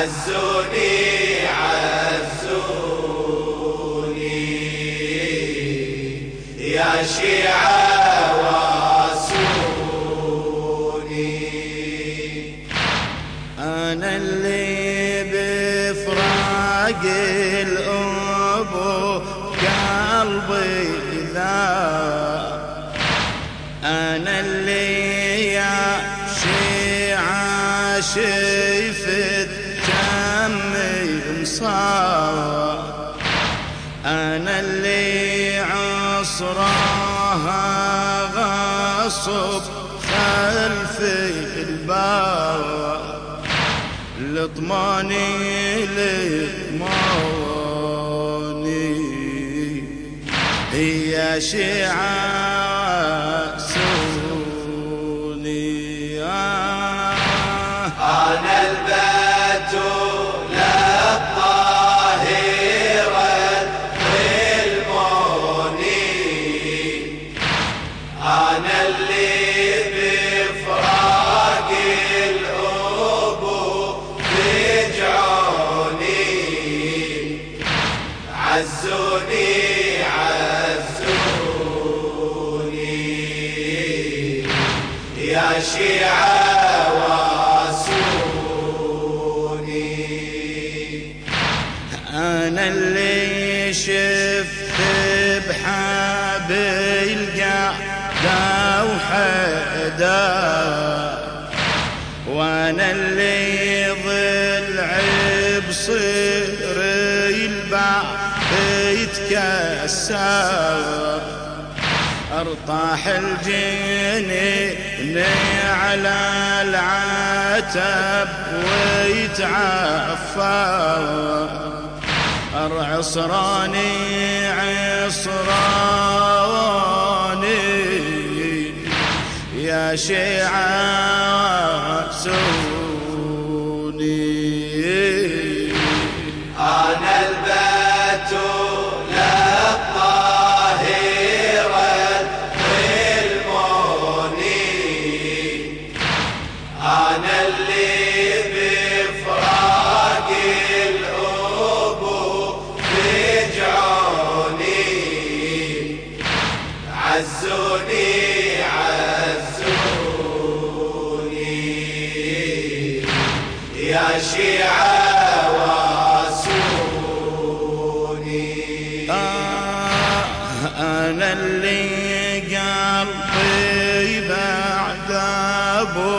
عزوني عزوني يا شيعة واسوني. أنا اللي بفراق الأبو قلبي ذاب، أنا اللي يا شيعة شفت دمي مصاب، أنا اللي عصرها غصب خلف الباب، لطماني هي شيعة سوني. أنا البتول الطاهرة والموني، أنا اللي بفراق الأبو بيجعوني. عزوني عزوني يا شيعة واسوني. أنا اللي شفت بحبل قعدة وحدا، وأنا اللي ضلع بصيري البعض يتكسر، ارطاح الجنين على العتب ويتعفر، عصراني عصراني يا شيعة سوني. أنا البتول الطاهرة والموني، أنا اللي بفراق الأبو بيجعوني. عزوني عزوني يا شيعة واسوني. أنا اللي قلبي بعد أبو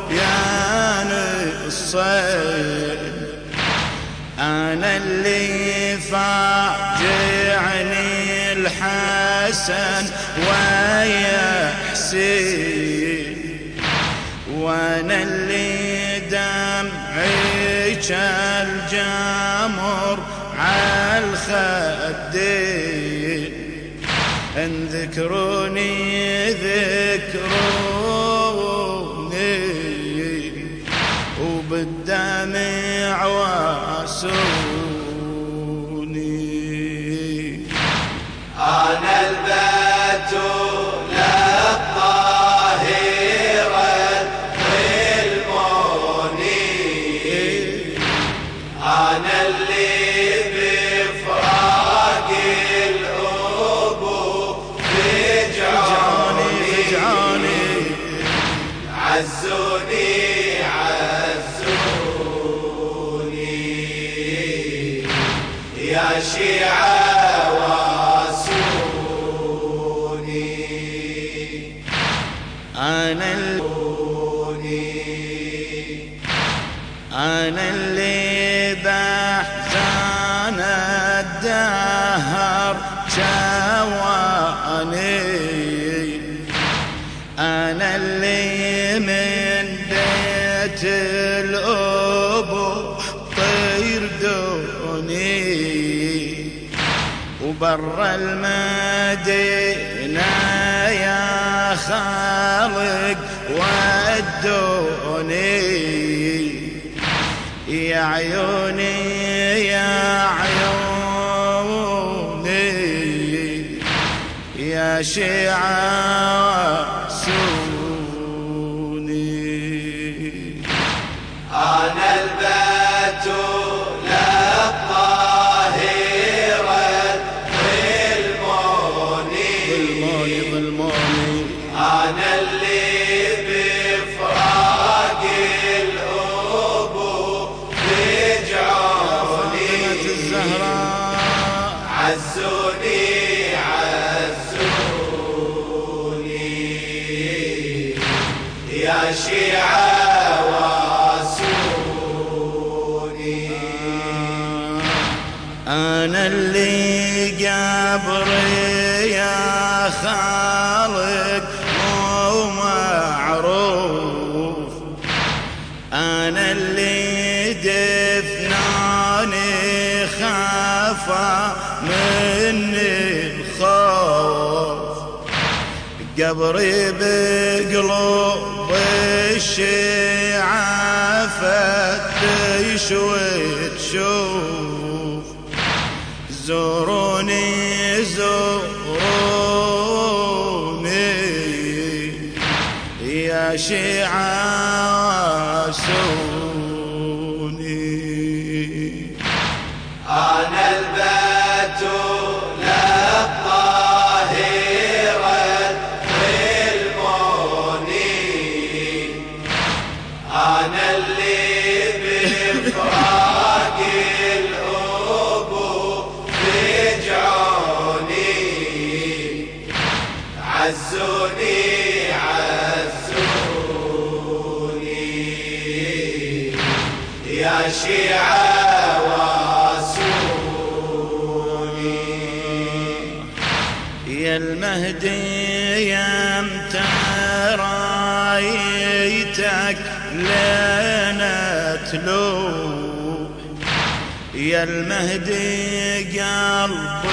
الصيد، أنا اللي فاجعني الحسن ويا حسين، وأنا اللي دمعي كالجمر عالخدين، ان ذكروني ذكروني وبالدمع واسوني. أنا البتول الطاهرة والموني، أنا اللي بفراق الأبو بيجعوني. عزوني عزوني يا شيعة واسوني. أنا اللي بحزن الدهر شواني، أنا اللي من بيت الأبو طير دوني، وبرا المدينة يا خالق ودوني. يا عيوني يا عيوني يا شيعة سوني. أنا البتول قبري يا خالق مو معروف، أنا اللي دفناني خافا مني الخوف، قبري بقلوب الشيعة فتش وتشوف، زوروني زوروني يا شيعة سوني. أنا البتول الطاهرة والموني، أنا اللي بفراق الأبو رجعوني، عزوني عزوني يا شيعة واسوني. يا المهدي يا متى رايتك لنا تلوح، يا المهدي قلب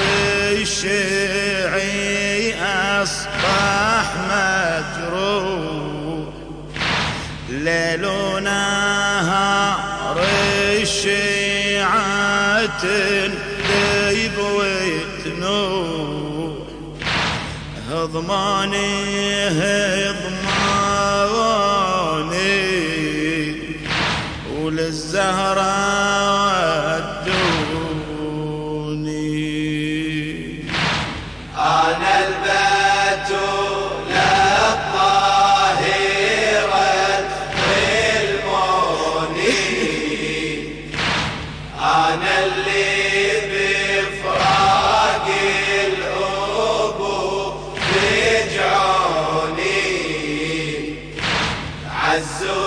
الشيعي أصبح مجروح، ليل ونهار الشيعة تندب وتنوح، هضماني هضماني وللزهرة ودوني. أنا البتول الطاهرة والموني، أنا اللي بفراق الأبو رجعوني، عزوني